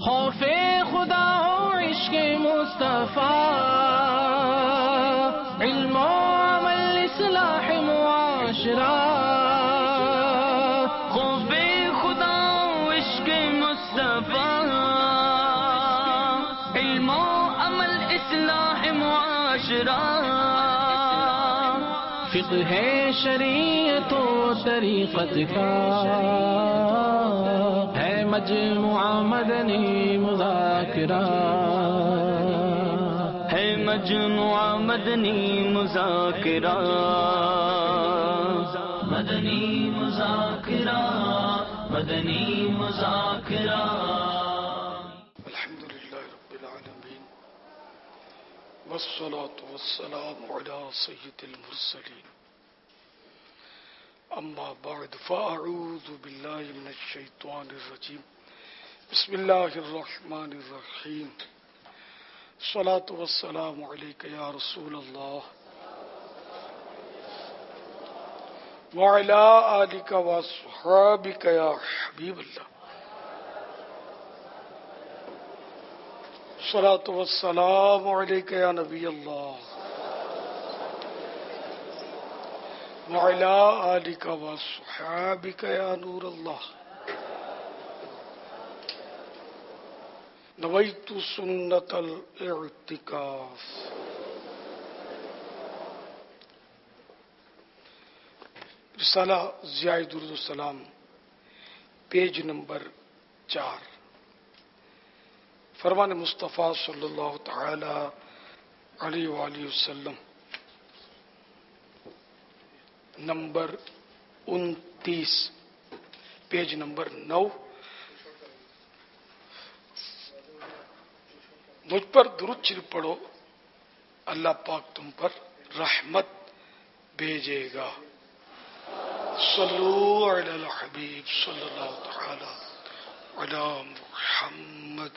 خوف خدا ہو عشق مصطفیٰ، علم و عمل اصلاح معاشرہ، خوف خدا ہو عشق مصطفیٰ، علم و عمل اصلاح معاشرہ، فقہ شریعت و طریقت کا ہے مجموعہ مدنی مذاکرہ، ہے مجموعہ مدنی مذاکرہ، مدنی مذاکرہ، مدنی مذاکرہ۔ الحمد للہ رب العالمین، والصلاة والسلام علی سید المرسلین، اما بعد فاعوذ باللہ من الشیطان الرجیم، بسم اللہ الرحمن الرحیم، الصلاة والسلام علیک یا رسول اللہ وعلی آلک واصحابک یا حبیب اللہ، الصلاة والسلام علیک یا نبی اللہ وعلی آلک واصحابک یا نور اللہ، نویت سنت الاعتکاف۔ رسالہ ضیاء درود السلام، پیج نمبر 4، فرمان مصطفیٰ صلی اللہ تعالی علیہ وآلہ وسلم، نمبر 29، پیج نمبر 9۔ مجھ پر درود شریف پڑھو، اللہ پاک تم پر رحمت بھیجے گا۔ صلو علی الحبیب صلی اللہ تعالی علی محمد۔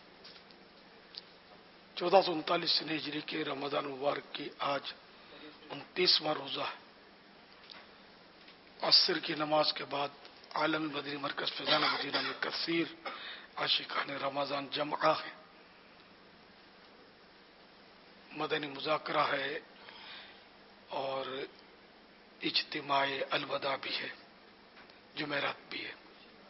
1439 ہجری کے رمضان مبارک کی آج 29واں روزہ ہے۔ عصر کی نماز کے بعد عالمی مدنی مرکز فیضان مدینہ میں کثیر عاشقان رمضان جمعہ ہے، مدنی مذاکرہ ہے اور اجتماع الوداع بھی ہے، جمعرات بھی ہے۔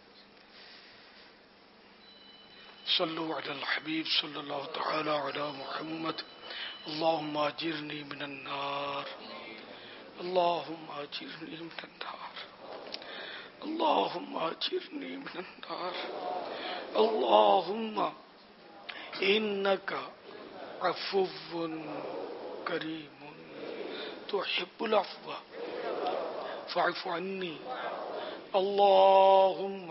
صلو علی الحبیب صلی اللہ تعالی علی محمد، اللہم اجرنی من النار، اللہم اجرنی من النار، اللہم اجرنی من النار، اللہم انک عفو کریم تحب العفو فاعف عنی، اللہم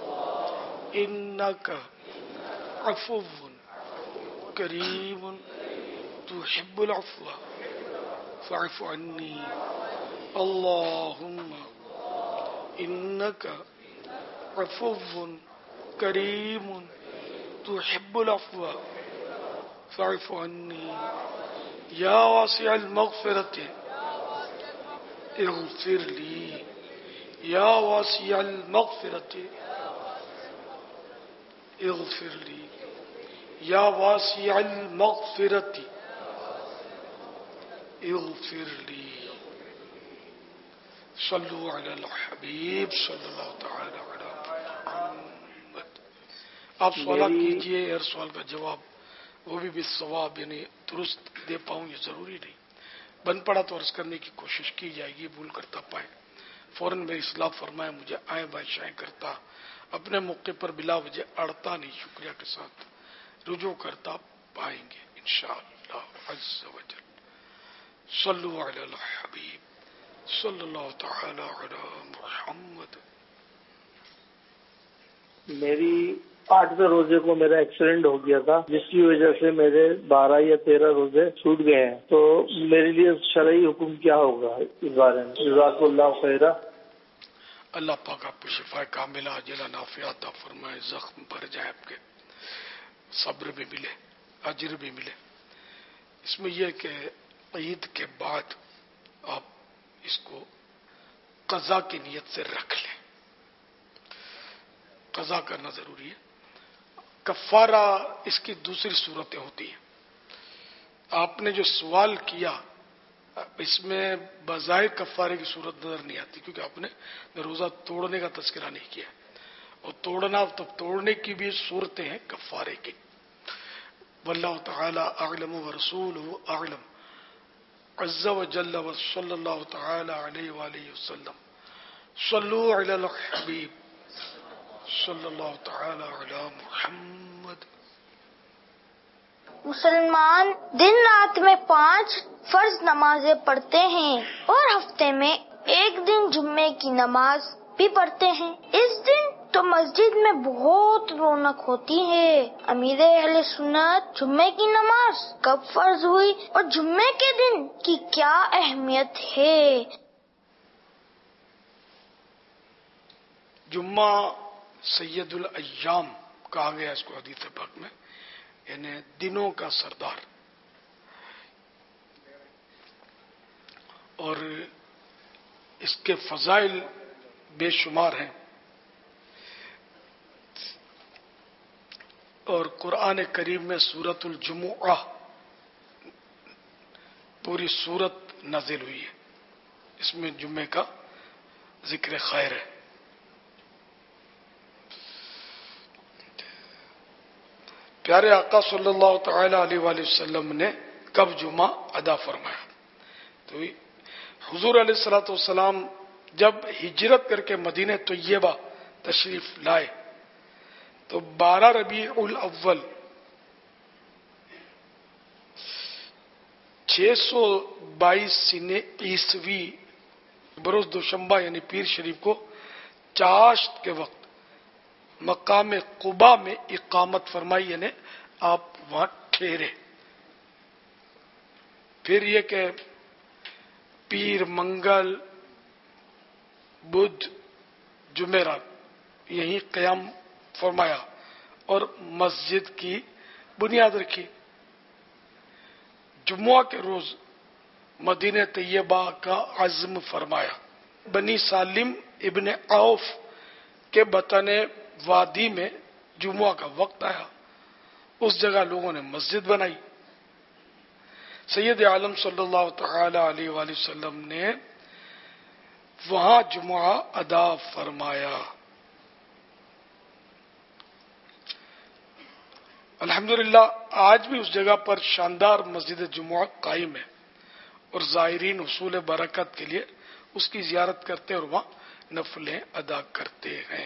انک عفو کریم تحب العفو فاعف عنی، اللہم انک عفو کریم تحب العفو فاعف عنی، یا واسع المغفرۃ اغفر لی، یا واسع المغفرۃ اغفر لی، یا واسع المغفرۃ اغفر لی۔ صلو علی الحبیب صلی اللہ تعالی علی محمد۔ آپ سوالات کیجئے، ہر سوال کا جواب وہ بھی بالصواب یعنی درست دے پاؤں یہ ضروری نہیں، بن پڑا تو عرض کرنے کی کوشش کی جائے گی، بھول کرتا پائے فوراً میری اصلاح فرمائے، مجھے آئیں بائیں شائیں کرتا، اپنے موقع پر بلا وجہ اڑتا نہیں، شکریہ کے ساتھ رجوع کرتا پائیں گے انشاءاللہ عز و جل۔ صلو علی الحبیب صلی اللہ تعالی علی محمد۔ میری 8ویں روزے کو میرا ایکسیڈنٹ ہو گیا تھا، جس کی وجہ سے میرے 12 یا 13 روزے چھوٹ گئے ہیں، تو میرے لیے شرعی حکم کیا ہوگا اس بارے میں؟ جزاک اللہ خیرہ۔ اللہ پاک آپ کو شفا کاملہ عاجلہ نافعہ عطا فرمائے، زخم بھر جائے آپ کے، صبر بھی ملے، اجر بھی ملے۔ اس میں یہ کہ عید کے بعد آپ اس کو قضا کی نیت سے رکھ لیں، قضا کرنا ضروری ہے۔ کفارہ اس کی دوسری صورتیں ہوتی ہیں. آپ نے جو سوال کیا اس میں بظاہر کفارے کی صورت نظر نہیں آتی، کیونکہ آپ نے روزہ توڑنے کا تذکرہ نہیں کیا، اور توڑنا تب توڑنے کی بھی صورتیں ہیں کفارے کی. واللہ تعالی اعلم ورسولہ اعلم عز وجل وصلی اللہ تعالی علیہ وآلہ وسلم. صلو علی الحبیب صلی اللہ تعالی علی محمد. مسلمان دن رات میں 5 فرض نمازیں پڑھتے ہیں اور ہفتے میں ایک دن جمعے کی نماز بھی پڑھتے ہیں. اس دن تو مسجد میں بہت رونق ہوتی ہے. امیر اہل سنت جمعے کی نماز کب فرض ہوئی اور جمعے کے دن کی کیا اہمیت ہے؟ جمعہ سید الایام کہا گیا اس کو حدیث پاک میں، یعنی دنوں کا سردار. اور اس کے فضائل بے شمار ہیں، اور قرآن کریم میں سورۃ الجمعہ پوری سورت نازل ہوئی ہے، اس میں جمعے کا ذکر خیر ہے. پیارے آقا صلی اللہ تعالی علیہ وآلہ وسلم نے کب جمعہ ادا فرمایا؟ تو حضور علیہ الصلوۃ والسلام جب ہجرت کر کے مدینہ طیبہ تشریف لائے تو 12 ربیع الاول 622 عیسوی بروز دوشنبہ یعنی پیر شریف کو چاشت کے وقت مقام قباء میں اقامت فرمائی، یعنی آپ وہاں ٹھہرے. پھر یہ کہ پیر، منگل، بدھ، جمعرات یہیں قیام فرمایا اور مسجد کی بنیاد رکھی. جمعہ کے روز مدینہ طیبہ کا عزم فرمایا. بنی سالم ابن عوف کے بطن وادی میں جمعہ کا وقت آیا، اس جگہ لوگوں نے مسجد بنائی. سید عالم صلی اللہ تعالی علیہ وآلہ وسلم نے وہاں جمعہ ادا فرمایا. الحمدللہ آج بھی اس جگہ پر شاندار مسجد جمعہ قائم ہے، اور زائرین حصول برکت کے لیے اس کی زیارت کرتے اور وہاں نفلیں ادا کرتے ہیں.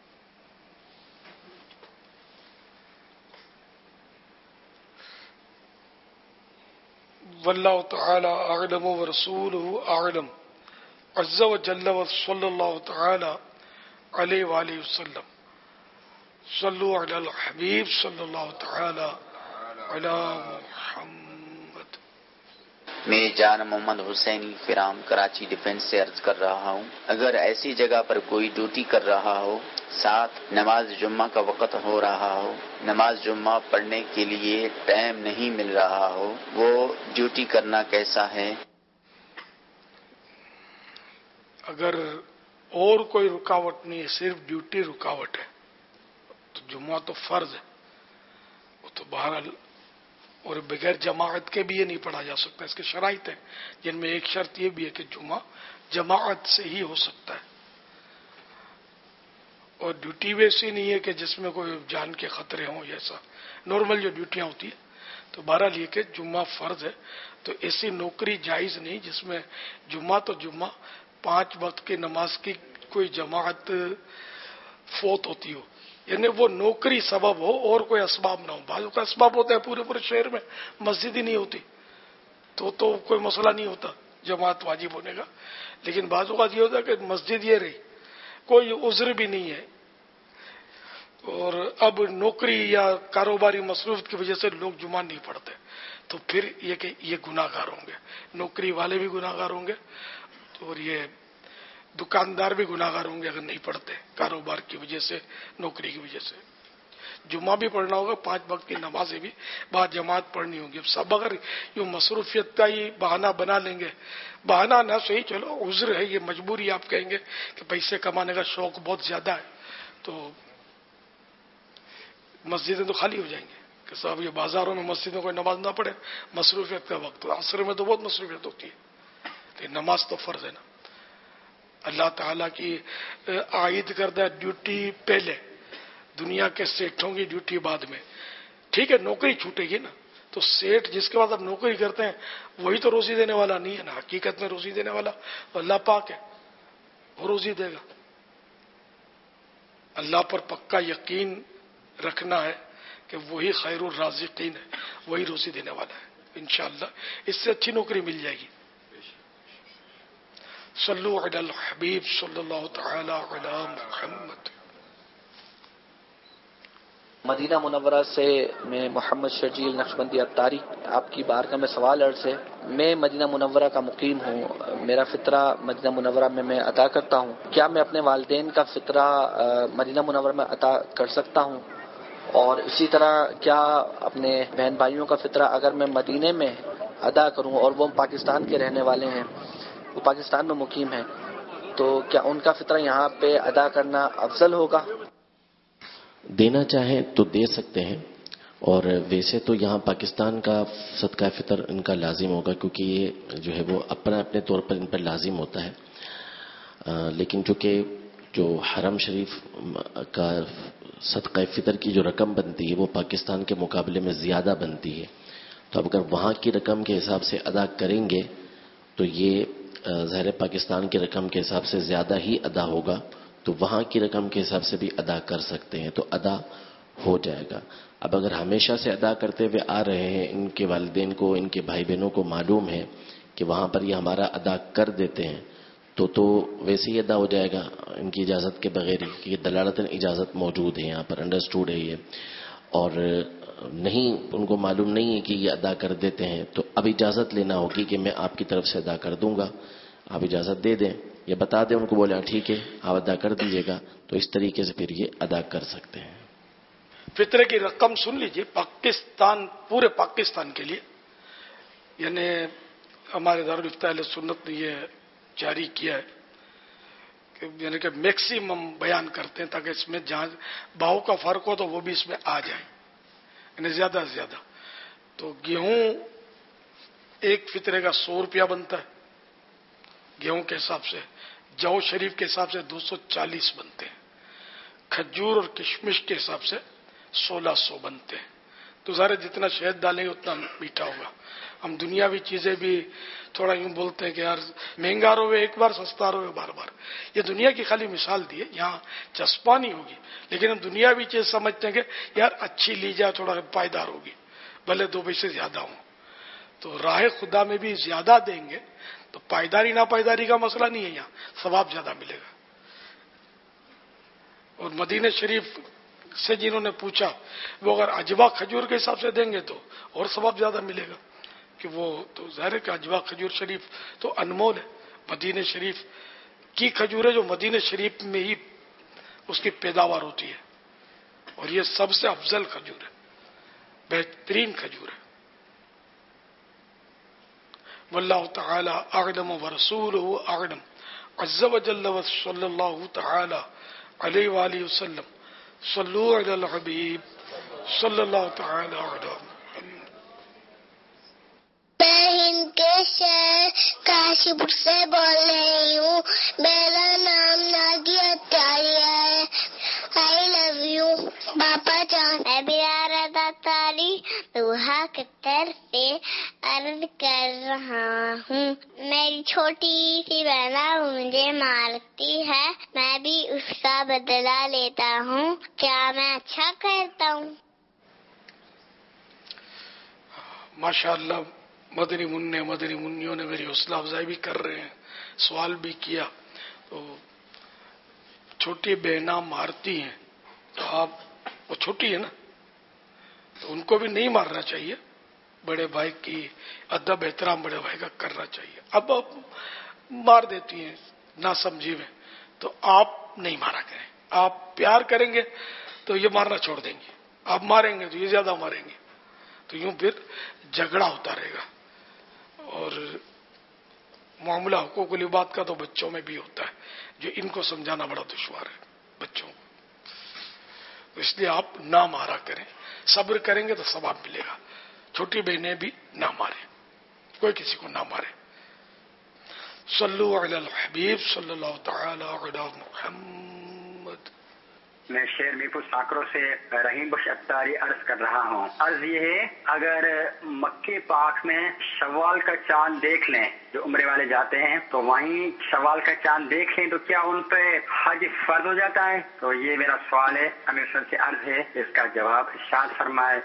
واللہ تعالی اعلم ورسولہ اعلم عز وجل وصلی اللہ تعالی علیہ وآلہ وسلم. صلو علی الحبیب صلی اللہ تعالی علی محمد. میں جان محمد حسینی فرام کراچی ڈیفنس سے عرض کر رہا ہوں، اگر ایسی جگہ پر کوئی ڈیوٹی کر رہا ہو، ساتھ نماز جمعہ کا وقت ہو رہا ہو، نماز جمعہ پڑھنے کے لیے ٹائم نہیں مل رہا ہو، وہ ڈیوٹی کرنا کیسا ہے؟ اگر اور کوئی رکاوٹ نہیں ہے، صرف ڈیوٹی رکاوٹ ہے، تو جمعہ تو فرض ہے، وہ تو بہرحال، اور بغیر جماعت کے بھی یہ نہیں پڑھا جا سکتا. اس کے شرائط ہیں، جن میں ایک شرط یہ بھی ہے کہ جمعہ جماعت سے ہی ہو سکتا ہے. اور ڈیوٹی ویسی نہیں ہے کہ جس میں کوئی جان کے خطرے ہوں، ایسا نارمل جو ڈیوٹیاں ہوتی ہیں. تو بہرحال یہ کہ جمعہ فرض ہے، تو ایسی نوکری جائز نہیں جس میں جمعہ تو جمعہ 5 وقت کی نماز کی کوئی جماعت فوت ہوتی ہو، یعنی وہ نوکری سبب ہو اور کوئی اسباب نہ ہو. بعض کا اسباب ہوتا ہے، پورے شہر میں مسجد ہی نہیں ہوتی تو کوئی مسئلہ نہیں ہوتا جماعت واجب ہونے کا. لیکن بعض اوقات یہ ہوتا ہے کہ مسجد یہ رہی، کوئی عذر بھی نہیں ہے، اور اب نوکری یا کاروباری مصروفیت کی وجہ سے لوگ جمعہ نہیں پڑھتے، تو پھر یہ کہ یہ گناہ گار ہوں گے، نوکری والے بھی گناہ گار ہوں گے، اور یہ دکاندار بھی گناہ گار ہوں گے اگر نہیں پڑھتے کاروبار کی وجہ سے، نوکری کی وجہ سے. جمعہ بھی پڑھنا ہوگا، 5 وقت کی نمازیں بھی بعد جماعت پڑھنی ہوگی. اب سب اگر یہ مصروفیت کا ہی بہانہ بنا لیں گے، بہانہ نہ صحیح، چلو عذر ہے، یہ مجبوری، آپ کہیں گے کہ پیسے کمانے کا شوق بہت زیادہ ہے، تو مسجدیں تو خالی ہو جائیں گے کہ صاحب یہ بازاروں میں مسجدوں کو نماز نہ پڑھے، مصروفیت کا وقت، عصر میں تو بہت مصروفیت ہوتی ہے، لیکن نماز تو فرض ہے نا۔ اللہ تعالیٰ کی عائد کردہ ڈیوٹی پہلے، دنیا کے سیٹھوں کی ڈیوٹی بعد میں۔ ٹھیک ہے نوکری چھوٹے گی نا، تو سیٹھ جس کے بعد آپ نوکری کرتے ہیں وہی تو روزی دینے والا نہیں ہے نا، حقیقت میں روزی دینے والا اللہ پاک ہے، وہ روزی دے گا۔ اللہ پر پکا یقین رکھنا ہے کہ وہی خیر الرازقین ہے، وہی روزی دینے والا ہے، انشاءاللہ اس سے اچھی نوکری مل جائے گی۔ صلو علی الحبیب صلی اللہ تعالی علی محمد۔ مدینہ منورہ سے میں محمد شرجیل نقشبندی اتاری، آپ کی بارگاہ میں سوال عرض ہے۔ میں مدینہ منورہ کا مقیم ہوں، میرا فطرہ مدینہ منورہ میں عطا کرتا ہوں، کیا میں اپنے والدین کا فطرہ مدینہ منورہ میں عطا کر سکتا ہوں؟ اور اسی طرح کیا اپنے بہن بھائیوں کا فطرہ اگر میں مدینے میں ادا کروں اور وہ پاکستان کے رہنے والے ہیں، وہ پاکستان میں مقیم ہیں، تو کیا ان کا فطرہ یہاں پہ ادا کرنا افضل ہوگا؟ دینا چاہیں تو دے سکتے ہیں، اور ویسے تو یہاں پاکستان کا صدقہ فطر ان کا لازم ہوگا، کیونکہ یہ جو ہے وہ اپنے طور پر ان پر لازم ہوتا ہے۔ لیکن چونکہ جو حرم شریف کا صدقہ فطر کی جو رقم بنتی ہے وہ پاکستان کے مقابلے میں زیادہ بنتی ہے، تو اب اگر وہاں کی رقم کے حساب سے ادا کریں گے تو یہ ظاہر پاکستان کی رقم کے حساب سے زیادہ ہی ادا ہوگا، تو وہاں کی رقم کے حساب سے بھی ادا کر سکتے ہیں، تو ادا ہو جائے گا۔ اب اگر ہمیشہ سے ادا کرتے ہوئے آ رہے ہیں، ان کے والدین کو، ان کے بھائی بہنوں کو معلوم ہے کہ وہاں پر یہ ہمارا ادا کر دیتے ہیں، تو ویسے ہی ادا ہو جائے گا ان کی اجازت کے بغیر ہی، کہ دلالتاً اجازت موجود ہے یہاں پر، انڈرسٹوڈ ہے یہ، اور نہیں ان کو معلوم نہیں ہے کہ یہ ادا کر دیتے ہیں، تو اب اجازت لینا ہوگی کہ میں آپ کی طرف سے ادا کر دوں گا، آپ اجازت دے دیں یا بتا دیں ان کو، بولے ٹھیک ہے آپ ادا کر دیجیے گا، تو اس طریقے سے پھر یہ ادا کر سکتے ہیں۔ فطرے کی رقم سن لیجئے، پاکستان، پورے پاکستان کے لیے، یعنی ہمارے دارالفتہ اہل سنت نے یہ جاری کیا ہے کہ یعنی کہ میکسیمم بیان کرتے ہیں تاکہ اس میں جہاں بھاؤ کا فرق ہو تو وہ بھی اس میں آ جائے، یعنی زیادہ سے زیادہ۔ تو گیہوں ایک فطرے کا 100 روپیہ بنتا ہے گیہوں کے حساب سے، جو شریف کے حساب سے 240 بنتے ہیں، کھجور اور کشمش کے حساب سے 1600 بنتے ہیں۔ تو ظاہر جتنا شہد ڈالیں گے اتنا میٹھا ہوگا۔ ہم دنیاوی چیزیں بھی تھوڑا یوں بولتے ہیں کہ یار مہنگا روے ایک بار، سستا روے بار بار، یہ دنیا کی خالی مثال دی ہے، یہاں چسپانی ہوگی، لیکن ہم دنیاوی چیز سمجھتے ہیں کہ یار اچھی لی جائے، تھوڑا پائیدار ہوگی، بھلے 2 پیسے زیادہ ہوں۔ تو راہ خدا میں بھی زیادہ دیں گے تو پائیداری ناپائیداری کا مسئلہ نہیں ہے، یہاں ثواب زیادہ ملے گا۔ اور مدینہ شریف سے جنہوں نے پوچھا، وہ اگر اجوا کھجور کے حساب سے دیں گے تو اور ثواب زیادہ ملے گا، کہ وہ تو ظاہر ہے کہ اجوا کھجور شریف تو انمول ہے، مدینہ شریف کی کھجور ہے جو مدینہ شریف میں ہی اس کی پیداوار ہوتی ہے، اور یہ سب سے افضل کھجور ہے، بہترین کھجور ہے۔ واللہ تعالی اعلم ورسولہ اعلم، عز وجل صلی اللہ تعالی علیہ وآلہ وسلم، صلو علی الحبیب صلی اللہ تعالی علیہ وسلم۔ میں ہند کے شہر کاشی پور سے بول رہی ہوں، میرا نام ناگی اتاری ہے۔ آئی لو یو پاپا جان۔ میں بیارہ داتاری دوحہ قطر سے عرض کر رہا ہوں، میری چھوٹی سی بہنا مجھے مارتی ہے، میں بھی اس کا بدلہ لیتا ہوں، کیا میں اچھا کرتا ہوں؟ ماشاءاللہ مدنی منوں نے میری حوصلہ افزائی بھی کر رہے ہیں، سوال بھی کیا۔ تو چھوٹی بہنا مارتی ہیں تو آپ، وہ چھوٹی ہے نا، تو ان کو بھی نہیں مارنا چاہیے، بڑے بھائی کی ادب احترام بڑے بھائی کا کرنا چاہیے۔ اب آپ مار دیتی ہیں نہ سمجھی میں، تو آپ نہیں مارا کریں، آپ پیار کریں گے تو یہ مارنا چھوڑ دیں گے، آپ ماریں گے تو یہ زیادہ ماریں گے، تو یوں پھر جھگڑا ہوتا رہے گا۔ اور معاملہ حقوق العباد کا تو بچوں میں بھی ہوتا ہے، جو ان کو سمجھانا بڑا دشوار ہے بچوں کو۔ اس لیے آپ نہ مارا کریں. صبر کریں گے تو ثواب ملے گا. چھوٹی بہنیں بھی نہ ماریں، کوئی کسی کو نہ مارے. صلو علی الحبیب صلی اللہ تعالی علی محمد. میں شیر میرپور ساکرو سے رحیم بخش اتاری عرض کر رہا ہوں. عرض یہ ہے، اگر مکے پاک میں شوال کا چاند دیکھ لیں، جو عمرے والے جاتے ہیں تو وہیں شوال کا چاند دیکھ لیں تو کیا ان پہ حج فرض ہو جاتا ہے؟ تو یہ میرا سوال ہے، امیر صاحب سے عرض ہے، اس کا جواب ارشاد فرمائے.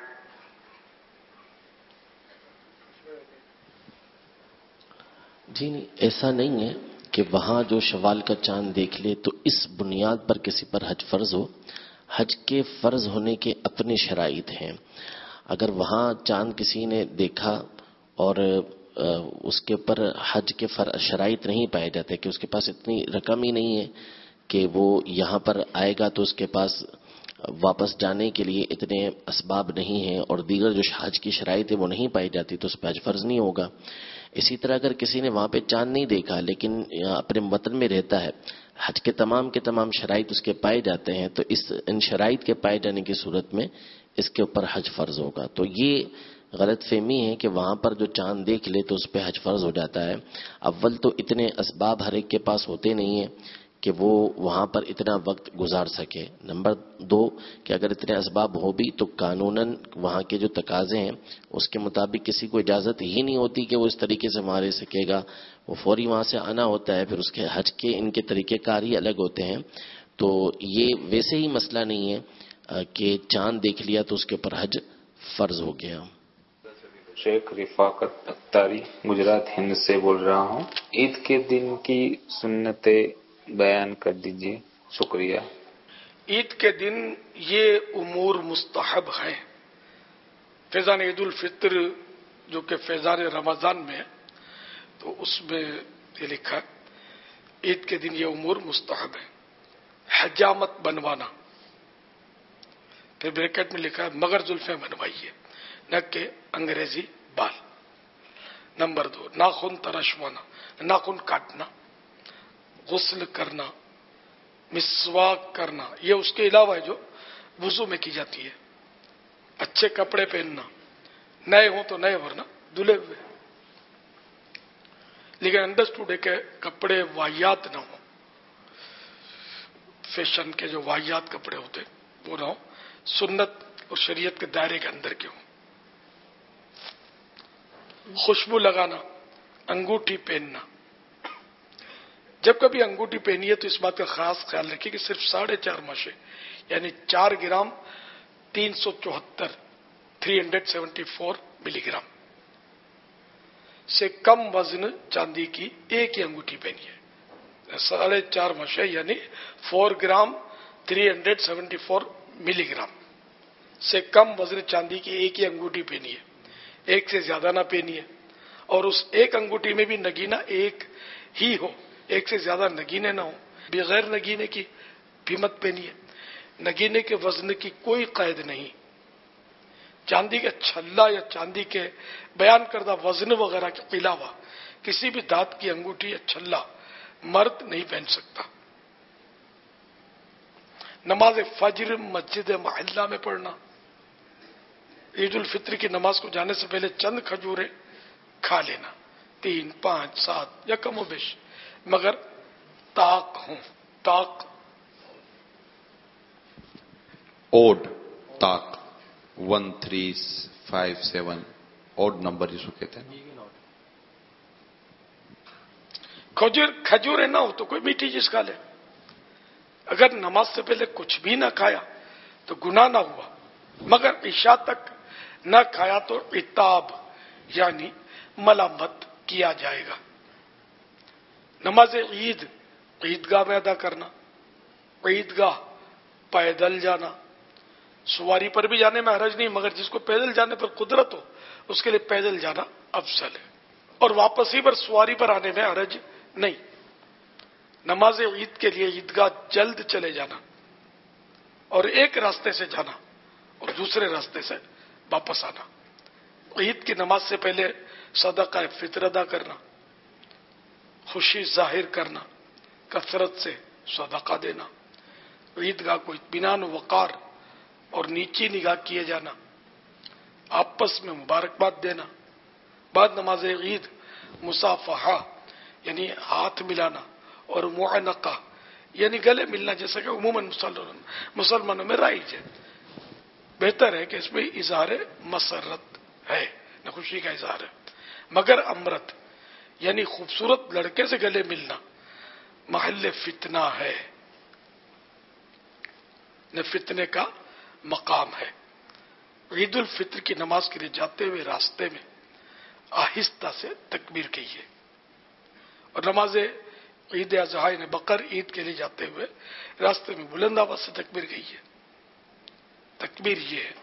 جی نہیں، ایسا نہیں ہے کہ وہاں جو شوال کا چاند دیکھ لے تو اس بنیاد پر کسی پر حج فرض ہو. حج کے فرض ہونے کے اپنے شرائط ہیں. اگر وہاں چاند کسی نے دیکھا اور اس کے اوپر حج کے شرائط نہیں پائے جاتے کہ اس کے پاس اتنی رقم ہی نہیں ہے کہ وہ یہاں پر آئے گا، تو اس کے پاس واپس جانے کے لیے اتنے اسباب نہیں ہیں اور دیگر جو حج کی شرائط ہے وہ نہیں پائی جاتی، تو اس پہ حج فرض نہیں ہوگا. اسی طرح اگر کسی نے وہاں پہ چاند نہیں دیکھا لیکن اپنے وطن میں رہتا ہے، حج کے تمام شرائط اس کے پائے جاتے ہیں، تو ان شرائط کے پائے جانے کی صورت میں اس کے اوپر حج فرض ہوگا. تو یہ غلط فہمی ہے کہ وہاں پر جو چاند دیکھ لے تو اس پہ حج فرض ہو جاتا ہے. اول تو اتنے اسباب ہر ایک کے پاس ہوتے نہیں ہیں کہ وہ وہاں پر اتنا وقت گزار سکے. نمبر 2 کہ اگر اتنے اسباب ہو بھی تو قانوناً وہاں کے جو تقاضے ہیں اس کے مطابق کسی کو اجازت ہی نہیں ہوتی کہ وہ اس طریقے سے وہاں رہ سکے گا. وہ فوری وہاں سے آنا ہوتا ہے. پھر اس کے حج کے ان کے طریقہ کار ہی الگ ہوتے ہیں. تو یہ ویسے ہی مسئلہ نہیں ہے کہ چاند دیکھ لیا تو اس کے اوپر حج فرض ہو گیا. شیخ رفاقت اتاری گجرات ہند سے بول رہا ہوں. عید کے دن کی سنتیں بیان کر دیجیے. شکریہ. عید کے دن یہ امور مستحب ہیں. فیضان عید الفطر جو کہ فیضان رمضان میں ہے تو اس میں یہ لکھا عید کے دن یہ امور مستحب ہے. حجامت بنوانا، پھر بریکٹ میں لکھا ہے مگر زلفیں بنوائیے نہ کہ انگریزی بال. نمبر 2 ناخن ترشوانا، ناخن کاٹنا، غسل کرنا، مسواک کرنا، یہ اس کے علاوہ ہے جو وضو میں کی جاتی ہے. اچھے کپڑے پہننا، نئے ہوں تو نئے ورنہ دھلے ہوئے، لیکن انڈرسٹوڈ ہے کہ کپڑے واہیات نہ ہوں، فیشن کے جو واہیات کپڑے ہوتے وہ نہ ہوں، سنت اور شریعت کے دائرے کے اندر کے ہوں. خوشبو لگانا، انگوٹھی پہننا. جب کبھی انگوٹھی پہنی ہے تو اس بات کا خاص خیال رکھیے کہ صرف 4.5 مشے یعنی 4 گرام 374 ملی گرام سے کم وزن چاندی کی ایک ہی انگوٹھی پہنی ہے. 4.5 مشے یعنی 4 گرام 374 ملی گرام سے کم وزن چاندی کی ایک ہی انگوٹھی پہنی ہے. ایک سے زیادہ نہ پہنی ہے. اور اس ایک انگوٹھی میں بھی نگینہ ایک ہی ہو، ایک سے زیادہ نگینے نہ ہو. بغیر نگینے کی بھی مت پہنی ہے. نگینے کے وزن کی کوئی قید نہیں. چاندی کے چھلا یا چاندی کے بیان کردہ وزن وغیرہ کے علاوہ کسی بھی دھات کی انگوٹھی یا چھلا مرد نہیں پہن سکتا. نماز فجر مسجد محلہ میں پڑھنا. عید الفطر کی نماز کو جانے سے پہلے چند کھجوریں کھا لینا، 3 5 7 یا کم و بیش، مگر طاق ہوں. طاق اوڈ طاق 1357 اوڈ نمبر جس کو کہتے ہیں. کھجوریں نہ ہو تو کوئی میٹھی چیز کھا لے. اگر نماز سے پہلے کچھ بھی نہ کھایا تو گناہ نہ ہوا، مگر عشاء تک نہ کھایا تو عتاب یعنی ملامت کیا جائے گا. نماز عید عیدگاہ میں ادا کرنا. عیدگاہ پیدل جانا. سواری پر بھی جانے میں حرج نہیں، مگر جس کو پیدل جانے پر قدرت ہو اس کے لیے پیدل جانا افضل ہے. اور واپسی پر سواری پر آنے میں حرج نہیں. نماز عید کے لیے عیدگاہ جلد چلے جانا اور ایک راستے سے جانا اور دوسرے راستے سے واپس آنا. عید کی نماز سے پہلے صدقہ فطر ادا کرنا. خوشی ظاہر کرنا، کثرت سے صدقہ دینا. عیدگاہ کو اطمینان و وقار اور نیچی نگاہ کیے جانا، آپس میں مبارکباد دینا، بعد نماز عید مصافحہ یعنی ہاتھ ملانا، اور معانقہ یعنی گلے ملنا، جیسا کہ عموماً مسلمانوں میں رائج ہے۔ بہتر ہے کہ اس میں اظہار مسرت ہے، نہ خوشی کا اظہار ہے، مگر امرت یعنی خوبصورت لڑکے سے گلے ملنا محل فتنہ ہے، نہ فتنے کا مقام ہے۔ عید الفطر کی نماز کے لیے جاتے ہوئے راستے میں آہستہ سے تکبیر کہیے، اور نماز عید اضحیٰ یعنی بقر عید کے لیے جاتے ہوئے راستے میں بلند آواز سے تکبیر کہیے۔ تکبیر یہ ہے: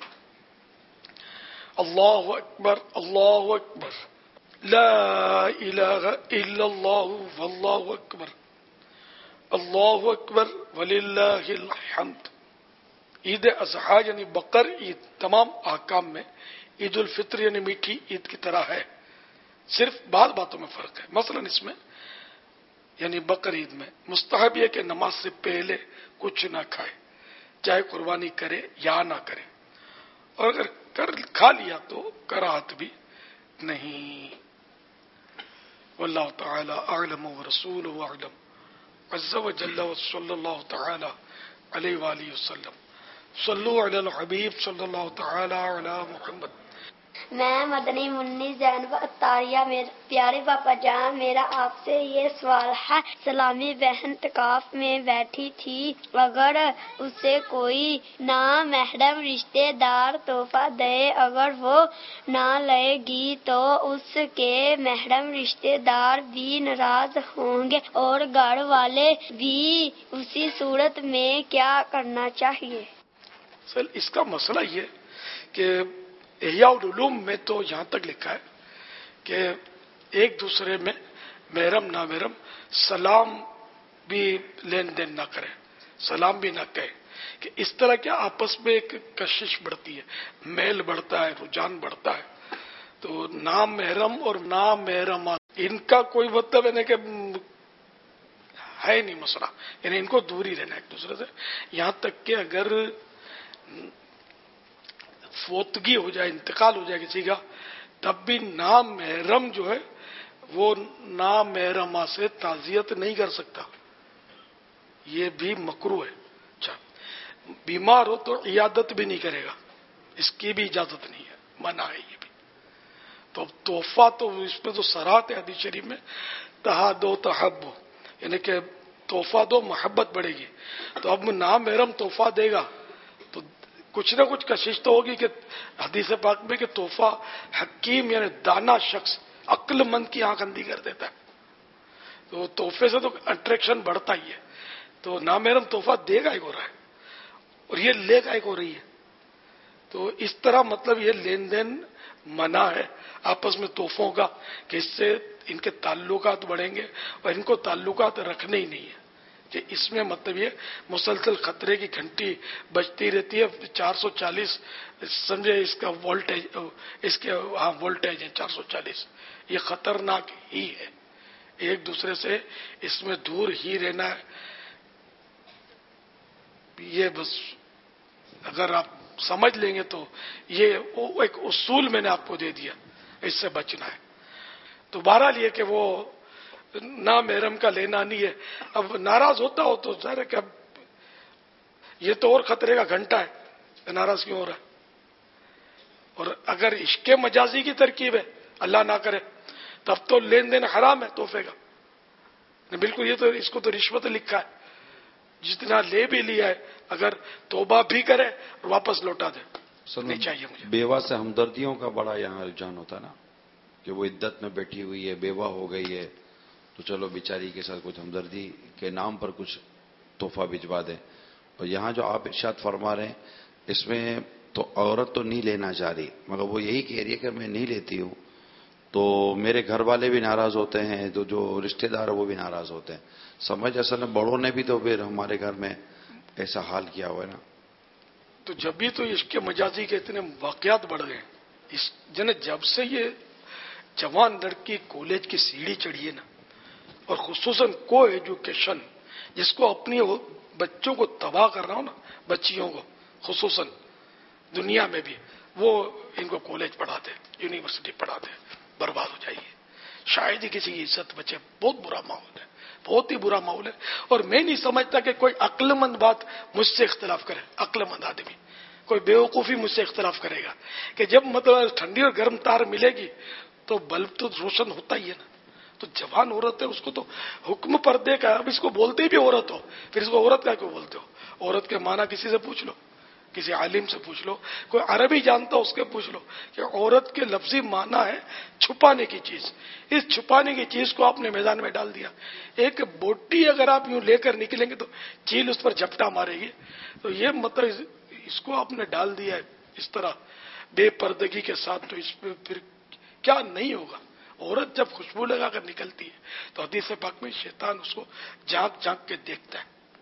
اللہ اکبر اللہ اکبر، لا الہ الا اللہ واللہ اکبر، اللہ اکبر وللہ الحمد۔ عید اضحیٰ یعنی بقر عید تمام احکام میں عید الفطر یعنی میٹھی عید کی طرح ہے، صرف بعض باتوں میں فرق ہے۔ مثلا اس میں یعنی بقر عید میں مستحب یہ کہ نماز سے پہلے کچھ نہ کھائے، چاہے قربانی کرے یا نہ کرے، اور اگر کھا لیا تو کراہت بھی نہیں۔ واللہ تعالی اعلم ورسولہ اعلم عز وجل، وصلی اللہ تعالی علیہ وآلہ وسلم۔ صلو علی الحبیب صلی اللہ تعالی علی محمد۔ میں مدنی منی زینب اتاریہ، میرے پیارے پاپا جان، میرا آپ سے یہ سوال ہے، سلامی بہن اعتکاف میں بیٹھی تھی، اگر اسے کوئی نامحرم رشتے دار تحفہ دے، اگر وہ نہ لے گی تو اس کے محرم رشتے دار بھی ناراض ہوں گے اور گھر والے بھی، اسی صورت میں کیا کرنا چاہیے؟ سر اس کا مسئلہ یہ کہ احیاء العلوم میں تو یہاں تک لکھا ہے کہ ایک دوسرے میں محرم نامحرم سلام بھی لین دین نہ کرے، سلام بھی نہ کہے، کہ اس طرح کیا آپس میں ایک کشش بڑھتی ہے، میل بڑھتا ہے، رجحان بڑھتا ہے۔ تو نامحرم اور نامحرمات ان کا کوئی مطلب ہے کہ ہے نہیں مسئلہ، یعنی ان کو دور ہی رہنا ایک دوسرے سے، یہاں تک کہ اگر فوتگی ہو جائے، انتقال ہو جائے کسی کا، تب بھی نامحرم جو ہے وہ نامحرمہ سے تعزیت نہیں کر سکتا، یہ بھی مکروہ ہے۔ اچھا، بیمار ہو تو عیادت بھی نہیں کرے گا، اس کی بھی اجازت نہیں ہے، منع ہے یہ بھی۔ تو تحفہ تو اس میں تو صراحت ہے حدیث شریف میں، تہادو تحبو، یعنی کہ تحفہ دو محبت بڑھے گی۔ تو اب نامحرم تحفہ دے گا تو کچھ نہ کچھ کشش تو ہوگی، کہ حدیث پاک میں کہ تحفہ حکیم یعنی دانا شخص، عقل مند کی آنکھ اندھی کر دیتا ہے، تو تحفے سے تو اٹریکشن بڑھتا ہی ہے۔ تو نامحرم تحفہ دے گا ایک ہو رہا ہے اور یہ لے گا ایک ہو رہی ہے، تو اس طرح مطلب یہ لین دین منع ہے آپس میں تحفوں کا، کہ اس سے ان کے تعلقات بڑھیں گے، اور ان کو تعلقات رکھنے ہی نہیں ہے، کہ اس میں مطلب یہ مسلسل خطرے کی گھنٹی بجتی رہتی ہے، 440 سمجھے اس کا وولٹیج، اس کے وولٹیج ہے 440، یہ خطرناک ہی ہے، ایک دوسرے سے اس میں دور ہی رہنا ہے۔ یہ بس اگر آپ سمجھ لیں گے تو یہ ایک اصول میں نے آپ کو دے دیا، اس سے بچنا ہے۔ تو بہرحال یہ کہ وہ نامحرم کا لینا نہیں ہے، اب ناراض ہوتا ہو تو ظاہر ہے کہ اب یہ تو اور خطرے کا گھنٹہ ہے، ناراض کیوں ہو رہا ہے؟ اور اگر عشق مجازی کی ترکیب ہے، اللہ نہ کرے، تب تو لین دین حرام ہے تحفے کا، بالکل، یہ تو اس کو تو رشوت لکھا ہے، جتنا لے بھی لیا ہے اگر توبہ بھی کرے اور واپس لوٹا دے، نہیں چاہیے مجھے۔ بیوہ سے ہمدردیوں کا بڑا یہاں رجحان ہوتا ہے نا، کہ وہ عدت میں بیٹھی ہوئی ہے، بیوہ ہو گئی ہے، تو چلو بیچاری کے ساتھ کچھ ہمدردی کے نام پر کچھ تحفہ بھجوا دیں۔ اور یہاں جو آپ ارشاد فرما رہے ہیں، اس میں تو عورت تو نہیں لینا چاہ رہی، مگر وہ یہی کہہ رہی ہے کہ میں نہیں لیتی ہوں تو میرے گھر والے بھی ناراض ہوتے ہیں، تو جو رشتہ دار وہ بھی ناراض ہوتے ہیں۔ سمجھ اصل میں بڑوں نے بھی تو پھر ہمارے گھر میں ایسا حال کیا ہوا ہے نا۔ تو جب بھی تو عشق مجازی کے اتنے واقعات بڑھ گئے، جب سے یہ جوان لڑکی کالج کی سیڑھی چڑھی ہے نا، اور خصوصاً کو ایجوکیشن جس کو اپنی بچوں کو تباہ کر رہا ہوں نا، بچیوں کو خصوصاً دنیا میں بھی وہ ان کو کالج پڑھاتے، یونیورسٹی پڑھاتے، برباد ہو جائیے. شاید ہی کسی کی عزت بچے. بہت برا ماحول ہے، بہت ہی برا ماحول ہے. اور میں نہیں سمجھتا کہ کوئی عقل مند بات مجھ سے اختلاف کرے. عقل مند آدمی کوئی بیوقوفی مجھ سے اختلاف کرے گا کہ جب مطلب ٹھنڈی اور گرم تار ملے گی تو بلب تو روشن ہوتا ہی ہے نا. تو جوان عورت ہے، اس کو تو حکم پردے کا. اب اس کو بولتے ہی بھی عورت ہو، پھر اس کو عورت کا کیوں بولتے ہو؟ عورت کے معنی کسی سے پوچھ لو، کسی عالم سے پوچھ لو، کوئی عربی جانتا ہو اس کے پوچھ لو کہ عورت کے لفظی معنی ہے چھپانے کی چیز. اس چھپانے کی چیز کو آپ نے میدان میں ڈال دیا. ایک بوٹی اگر آپ یوں لے کر نکلیں گے تو چیل اس پر جھپٹا مارے گی. تو یہ مطلب اس کو آپ نے ڈال دیا ہے اس طرح بے پردگی کے ساتھ. تو اس پہ پھر کیا نہیں ہوگا. عورت جب خوشبو لگا کر نکلتی ہے تو حدیث پاک میں شیطان اس کو جھانک جھانک کے دیکھتا ہے.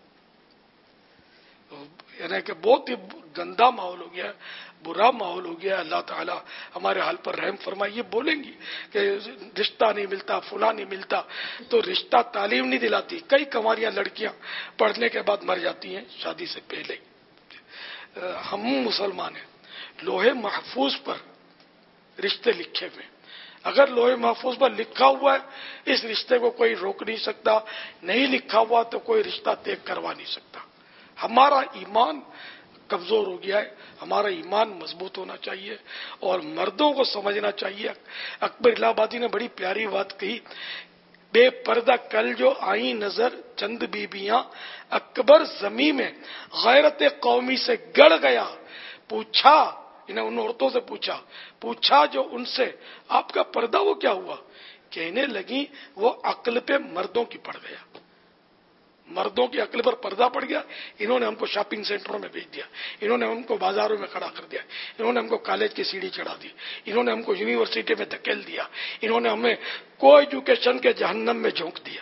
یعنی کہ بہت ہی گندا ماحول ہو گیا، برا ماحول ہو گیا. اللہ تعالیٰ ہمارے حال پر رحم فرمائے. یہ بولیں گی کہ رشتہ نہیں ملتا، فلاں نہیں ملتا، تو رشتہ تعلیم نہیں دلاتی. کئی کنواریاں لڑکیاں پڑھنے کے بعد مر جاتی ہیں شادی سے پہلے. ہم مسلمان ہیں، لوہے محفوظ پر رشتے لکھے ہوئے. اگر لوہے محفوظ پر لکھا ہوا ہے اس رشتے کو کوئی روک نہیں سکتا، نہیں لکھا ہوا تو کوئی رشتہ طے کروا نہیں سکتا. ہمارا ایمان کمزور ہو گیا ہے، ہمارا ایمان مضبوط ہونا چاہیے اور مردوں کو سمجھنا چاہیے. اکبر الہ آبادی نے بڑی پیاری بات کہی، بے پردہ کل جو آئی نظر چند بیبیاں، اکبر زمین میں غیرت قومی سے گڑ گیا. پوچھا، انہیں ان عورتوں سے پوچھا جو ان سے آپ کا پردہ وہ کیا ہوا؟ کہنے لگی وہ عقل پہ مردوں کی پڑ گیا. مردوں کی عقل پر پردہ پڑ گیا. انہوں نے ہم کو شاپنگ سینٹروں میں بھیج دیا، انہوں نے ہم کو بازاروں میں کھڑا کر دیا، انہوں نے ہم کو کالج کی سیڑھی چڑھا دی، انہوں نے ہم کو یونیورسٹی میں دھکیل دیا، انہوں نے ہمیں کو ایجوکیشن کے جہنم میں جھونک دیا.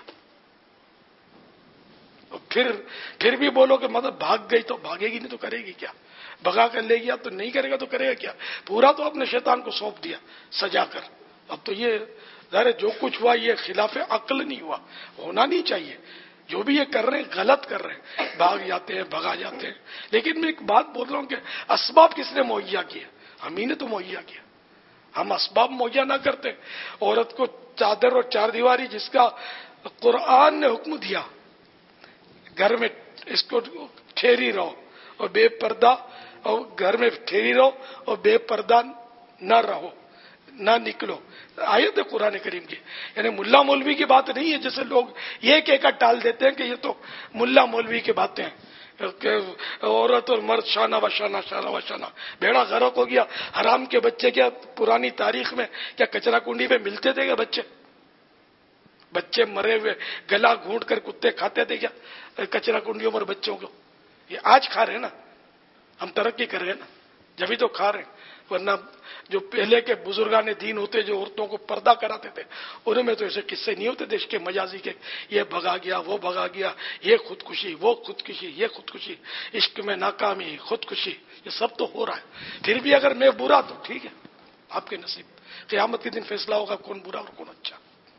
پھر بھی بولو کہ مطلب بھاگ گئی تو بھاگے گی نہیں تو کرے گی کیا؟ بھگا کر لے گیا تو نہیں کرے گا تو کرے گا کیا؟ پورا تو اپنے شیطان کو سونپ دیا سجا کر. اب تو یہ ظاہر جو کچھ ہوا یہ خلاف عقل نہیں ہوا، ہونا نہیں چاہیے. جو بھی یہ کر رہے ہیں غلط کر رہے ہیں، بھاگ جاتے ہیں، بھگا جاتے ہیں. لیکن میں ایک بات بول رہا ہوں کہ اسباب کس نے مہیا کیا؟ ہم ہی نے تو مہیا کیا. ہم اسباب مہیا نہ کرتے. عورت کو چادر اور چار دیواری جس کا قرآن نے حکم دیا، گھر میں اس کو ٹھہری رہو اور بے پردہ، اور گھر میں ٹھہری رہو اور بے پردہ نہ رہو، نہ نکلو. آیت ہے قرآن کریم کی. یعنی ملا مولوی کی بات نہیں ہے جیسے لوگ یہ کہہ کر ٹال دیتے ہیں کہ یہ تو ملا مولوی کی باتیں ہیں کہ عورت اور مرد شانہ بشانہ شانہ بشانہ. بھیڑا غرق ہو گیا. حرام کے بچے کیا پرانی تاریخ میں کیا کچرا کنڈی پہ ملتے تھے کیا؟ بچے مرے ہوئے گلا گھونٹ کر کتے کھاتے تھے کیا کچرا کنڈیوں پر بچوں کو؟ یہ آج کھا رہے ہیں نا، ہم ترقی کر رہے ہیں نا، جبھی تو کھا رہے ہیں. ورنہ جو پہلے کے بزرگان دین ہوتے جو عورتوں کو پردہ کراتے تھے انہوں میں تو ایسے قصے نہیں ہوتے دیش کے مجازی کے، یہ بھگا گیا وہ بھگا گیا، یہ خودکشی وہ خودکشی یہ خودکشی، عشق میں ناکامی خودکشی، یہ سب تو ہو رہا ہے. پھر بھی اگر میں برا تو ٹھیک ہے، آپ کے نصیب. قیامت کے دن فیصلہ ہوگا کون برا اور کون اچھا.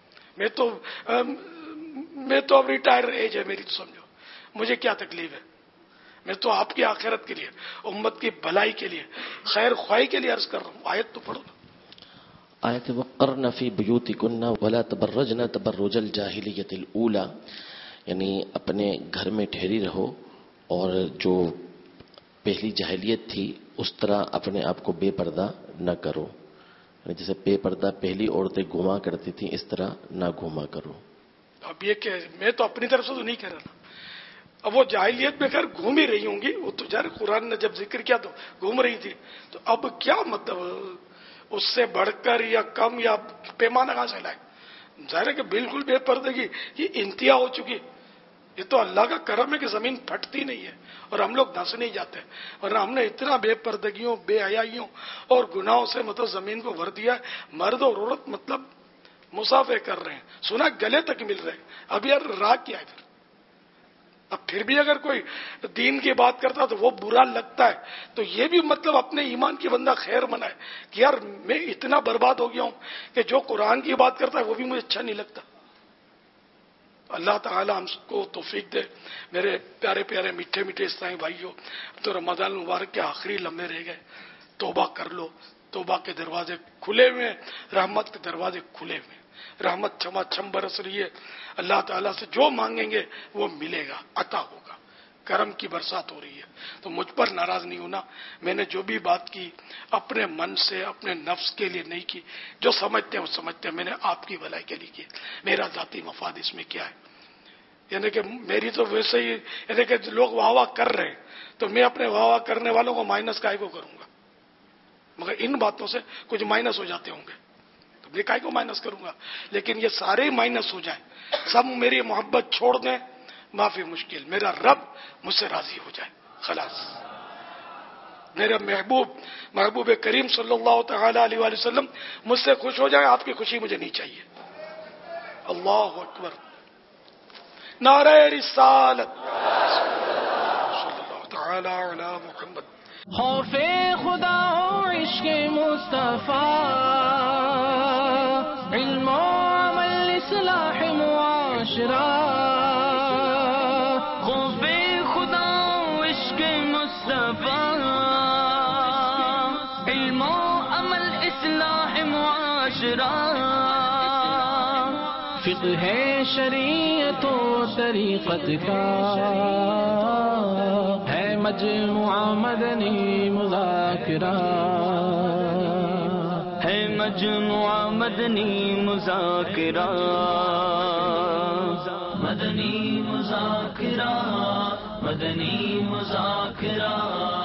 میں تو اب ریٹائر ایج ہے میری، تو سمجھو مجھے کیا تکلیف ہے. میں تو آپ کی آخرت کے لیے، امت کی بھلائی کے لیے، خیر خواہی کے لیے عرض کر رہا ہوں. آیت تو پڑھو نا. آیت وقرن فی بیوتکن ولا تبرجن تبرج الجاہلیۃ الاولی، یعنی اپنے گھر میں ٹھہری رہو اور جو پہلی جاہلیت تھی اس طرح اپنے آپ کو بے پردہ نہ کرو. جیسے بے پردہ پہلی عورتیں گھوما کرتی تھیں اس طرح نہ گھوما کرو. اب یہ کہ میں تو اپنی طرف سے تو نہیں کہہ رہا. اب وہ جاہلیت میں خیر گھوم ہی رہی ہوں گی، وہ تو جارے قرآن نے جب ذکر کیا تو گھوم رہی تھی. تو اب کیا مطلب اس سے بڑھ کر یا کم یا پیمانہ کہاں سے لائے؟ ظاہر ہے کہ بالکل بے پردگی یہ انتہا ہو چکی. یہ تو اللہ کا کرم ہے کہ زمین پھٹتی نہیں ہے اور ہم لوگ دھنس نہیں جاتے. ورنہ ہم نے اتنا بے پردگیوں، بے حیائیوں اور گناہوں سے مطلب زمین کو بھر دیا. مرد اور عورت مطلب مسافے کر رہے ہیں، سنا گلے تک مل رہے ہیں. اب یار راہ کیا ہے پھر؟ اب پھر بھی اگر کوئی دین کی بات کرتا تو وہ برا لگتا ہے. تو یہ بھی مطلب اپنے ایمان کی بندہ خیر منائے کہ یار میں اتنا برباد ہو گیا ہوں کہ جو قرآن کی بات کرتا ہے وہ بھی مجھے اچھا نہیں لگتا. اللہ تعالی ہم کو توفیق دے. میرے پیارے پیارے میٹھے میٹھے اسلامی بھائیوں، تو رمضان المبارک کے آخری لمحے رہ گئے. توبہ کر لو، توبہ کے دروازے کھلے ہوئے، رحمت کے دروازے کھلے ہوئے. رحمت چھما چھم برس رہی ہے. اللہ تعالیٰ سے جو مانگیں گے وہ ملے گا، عطا ہوگا. کرم کی برسات ہو رہی ہے. تو مجھ پر ناراض نہیں ہونا. میں نے جو بھی بات کی اپنے من سے، اپنے نفس کے لیے نہیں کی. جو سمجھتے ہیں وہ سمجھتے ہیں. میں نے آپ کی بھلائی کے لیے کی. میرا ذاتی مفاد اس میں کیا ہے؟ یعنی کہ میری تو ویسے ہی، یعنی کہ لوگ واہ واہ کر رہے ہیں تو میں اپنے واہ واہ کرنے والوں کو مائنس کائے کو کروں گا؟ مگر ان باتوں سے کچھ مائنس ہو جاتے ہوں گے تو میں کائے کو مائنس کروں گا؟ لیکن یہ سارے مائنس ہو جائیں، سب میری محبت چھوڑ دیں، معافی مشکل. میرا رب مجھ سے راضی ہو جائے، خلاص. میرا محبوب کریم صلی اللہ تعالی علیہ وآلہ وسلم مجھ سے خوش ہو جائے. آپ کی خوشی مجھے نہیں چاہیے. اللہ اکبر. نعرہ رسالت صلی اللہ تعالی علی محمد. خوف خدا ہو، عشق مصطفیٰ، علم و عمل، اصلاح معاشرہ. خوف خدا ہو، عشق مصطفیٰ، علم و عمل، اصلاح معاشرہ. فقہ ہے شریعت و طریقت کا، ہے مجموعہ مدنی مذاکرہ، ہے مجموعہ مدنی مذاکرہ. مدنی مذاکرہ، مدنی مذاکرہ.